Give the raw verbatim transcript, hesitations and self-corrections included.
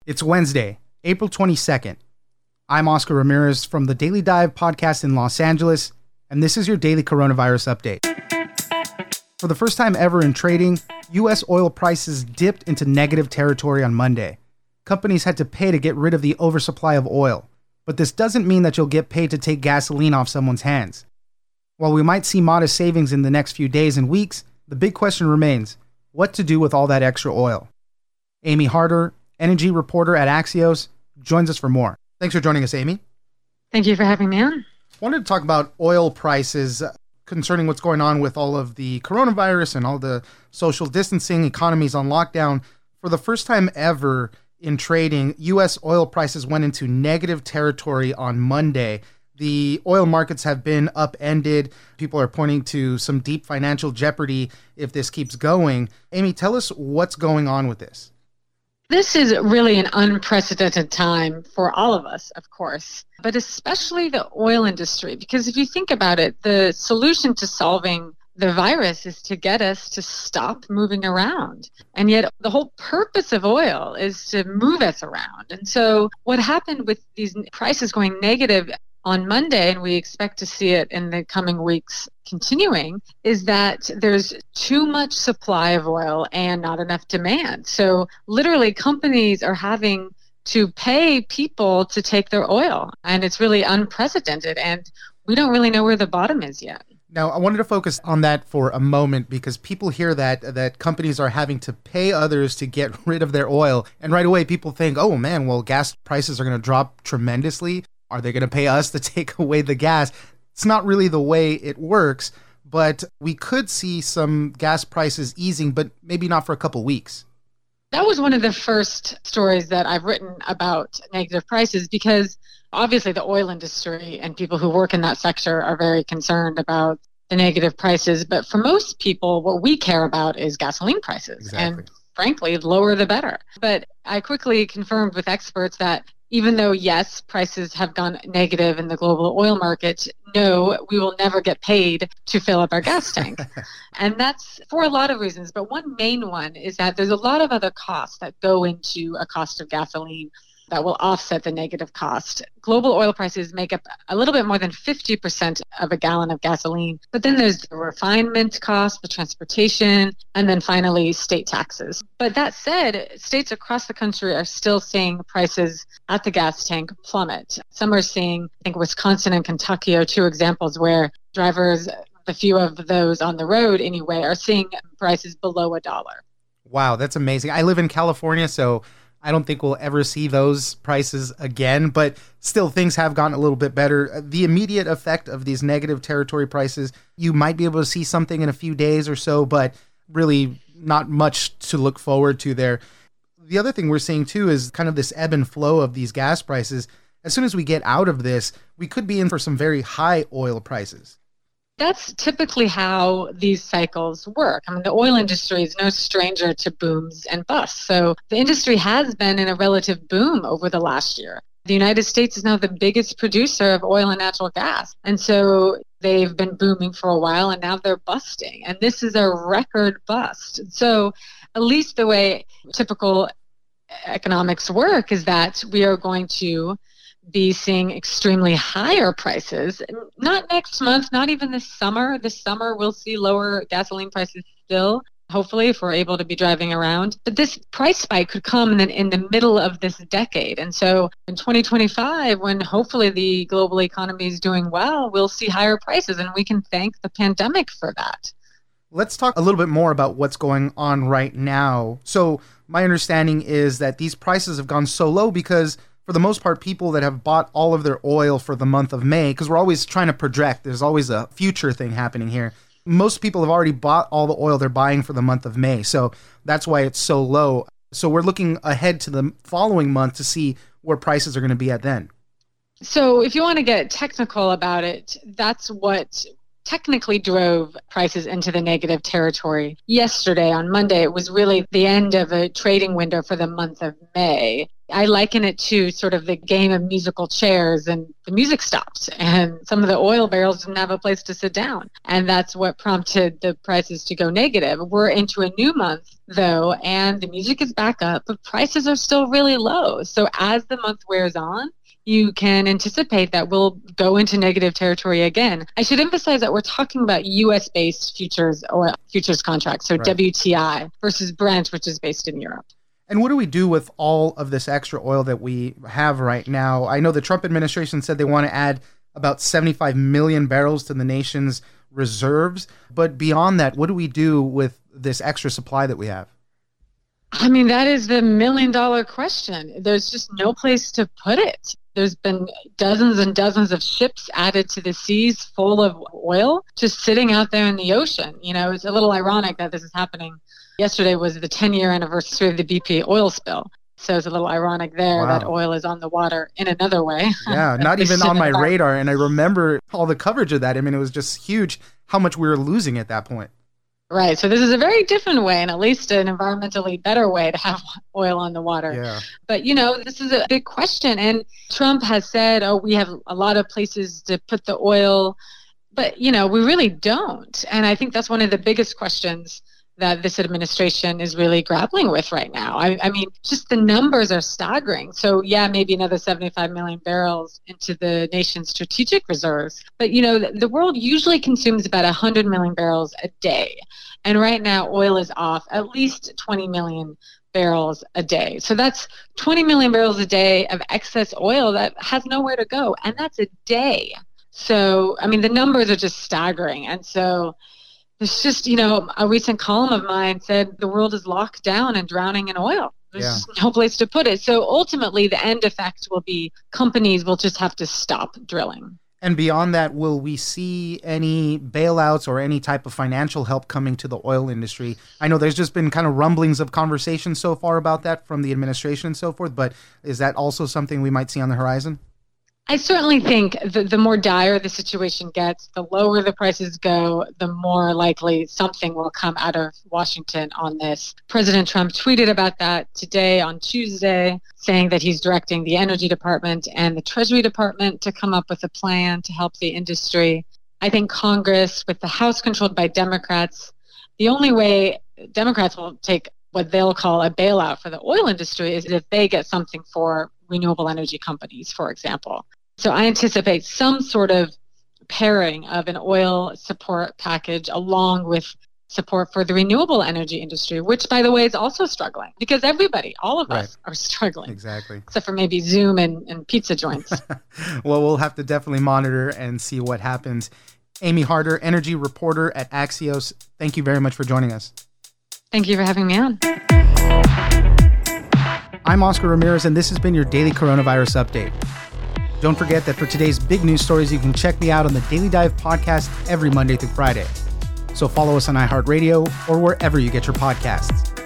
It's Wednesday, April twenty-second. I'm Oscar Ramirez from the Daily Dive podcast in Los Angeles, and this is your daily coronavirus update. For the first time ever in trading, U S oil prices dipped into negative territory on Monday. Companies had to pay to get rid of the oversupply of oil, but this doesn't mean that you'll get paid to take gasoline off someone's hands. While we might see modest savings in the next few days and weeks, the big question remains, what to do with all that extra oil? Amy Harder, energy reporter at Axios, joins us for more. Thanks for joining us, Amy. Thank you for having me on. I wanted to talk about oil prices uh, concerning what's going on with all of the coronavirus and all the social distancing, economies on lockdown. For the first time ever in trading, U S oil prices went into negative territory on Monday. The oil markets have been upended. People are pointing to some deep financial jeopardy if this keeps going. Amy, tell us what's going on with this. This is really an unprecedented time for all of us, of course, but especially the oil industry, because if you think about it, the solution to solving the virus is to get us to stop moving around. And yet the whole purpose of oil is to move us around. And so what happened with these prices going negative on Monday, and we expect to see it in the coming weeks continuing, is that there's too much supply of oil and not enough demand. So literally companies are having to pay people to take their oil, and it's really unprecedented, and we don't really know where the bottom is yet. Now, I wanted to focus on that for a moment because people hear that that companies are having to pay others to get rid of their oil, and right away people think, oh man, well, gas prices are going to drop tremendously. Are they going to pay us to take away the gas? It's not really the way it works, but we could see some gas prices easing, but maybe not for a couple weeks. That was one of the first stories that I've written about negative prices because obviously the oil industry and people who work in that sector are very concerned about the negative prices. But for most people, what we care about is gasoline prices. Exactly. And frankly, lower the better. But I quickly confirmed with experts that even though, yes, prices have gone negative in the global oil market, no, we will never get paid to fill up our gas tank. And that's for a lot of reasons. But one main one is that there's a lot of other costs that go into a cost of gasoline that will offset the negative cost. Global oil prices make up a little bit more than fifty percent of a gallon of gasoline. But then there's the refinement cost, the transportation, and then finally state taxes. But that said, states across the country are still seeing prices at the gas tank plummet. Some are seeing, I think Wisconsin and Kentucky are two examples where drivers, the few of those on the road anyway, are seeing prices below a dollar. Wow, that's amazing. I live in California, so I don't think we'll ever see those prices again, but still things have gotten a little bit better. The immediate effect of these negative territory prices, you might be able to see something in a few days or so, but really not much to look forward to there. The other thing we're seeing too is kind of this ebb and flow of these gas prices. As soon as we get out of this, we could be in for some very high oil prices. That's typically how these cycles work. I mean, the oil industry is no stranger to booms and busts. So the industry has been in a relative boom over the last year. The United States is now the biggest producer of oil and natural gas. And so they've been booming for a while and now they're busting. And this is a record bust. So at least the way typical economics work is that we are going to be seeing extremely higher prices. Not next month, not even this summer. This summer we'll see lower gasoline prices still, hopefully, if we're able to be driving around. But this price spike could come in the, in the middle of this decade. And so in twenty twenty-five, when hopefully the global economy is doing well, we'll see higher prices, and we can thank the pandemic for that. Let's talk a little bit more about what's going on right now. So my understanding is that these prices have gone so low because for the most part, people that have bought all of their oil for the month of May, because we're always trying to project, there's always a future thing happening here. Most people have already bought all the oil they're buying for the month of May. So that's why it's so low. So we're looking ahead to the following month to see where prices are going to be at then. So if you want to get technical about it, that's what technically drove prices into the negative territory yesterday on Monday. It was really the end of a trading window for the month of May. I liken it to sort of the game of musical chairs, and the music stopped and some of the oil barrels didn't have a place to sit down. And that's what prompted the prices to go negative. We're into a new month though, and the music is back up, but prices are still really low. So as the month wears on, you can anticipate that we'll go into negative territory again. I should emphasize that we're talking about U S-based futures or futures contracts, so right. W T I versus Brent, which is based in Europe. And what do we do with all of this extra oil that we have right now? I know the Trump administration said they want to add about seventy-five million barrels to the nation's reserves. But beyond that, what do we do with this extra supply that we have? I mean, that is the million dollar question. There's just no place to put it. There's been dozens and dozens of ships added to the seas full of oil just sitting out there in the ocean. You know, it's a little ironic that this is happening. Yesterday was the ten-year anniversary of the B P oil spill. So it's a little ironic there wow. that oil is on the water in another way. Yeah, not even on my radar. And I remember all the coverage of that. I mean, it was just huge how much we were losing at that point. Right. So this is a very different way, and at least an environmentally better way to have oil on the water. Yeah. But, you know, this is a big question. And Trump has said, oh, we have a lot of places to put the oil. But, you know, we really don't. And I think that's one of the biggest questions that this administration is really grappling with right now. I, I mean, just the numbers are staggering. So yeah, maybe another seventy-five million barrels into the nation's strategic reserves. But, you know, the, the world usually consumes about one hundred million barrels a day. And right now, oil is off at least twenty million barrels a day. So that's twenty million barrels a day of excess oil that has nowhere to go. And that's a day. So, I mean, the numbers are just staggering. And so it's just, you know, a recent column of mine said the world is locked down and drowning in oil. There's yeah. just no place to put it. So ultimately, the end effect will be companies will just have to stop drilling. And beyond that, will we see any bailouts or any type of financial help coming to the oil industry? I know there's just been kind of rumblings of conversation so far about that from the administration and so forth, but is that also something we might see on the horizon? I certainly think the, the more dire the situation gets, the lower the prices go, the more likely something will come out of Washington on this. President Trump tweeted about that today on Tuesday, saying that he's directing the Energy Department and the Treasury Department to come up with a plan to help the industry. I think Congress, with the House controlled by Democrats, the only way Democrats will take what they'll call a bailout for the oil industry is if they get something for renewable energy companies, for example. So I anticipate some sort of pairing of an oil support package along with support for the renewable energy industry, which, by the way, is also struggling because everybody, all of right. us are struggling. Exactly. Except for maybe Zoom and, and pizza joints. Well, we'll have to definitely monitor and see what happens. Amy Harder, energy reporter at Axios, thank you very much for joining us. Thank you for having me on. I'm Oscar Ramirez, and this has been your Daily Coronavirus Update. Don't forget that for today's big news stories, you can check me out on the Daily Dive podcast every Monday through Friday. So follow us on iHeartRadio or wherever you get your podcasts.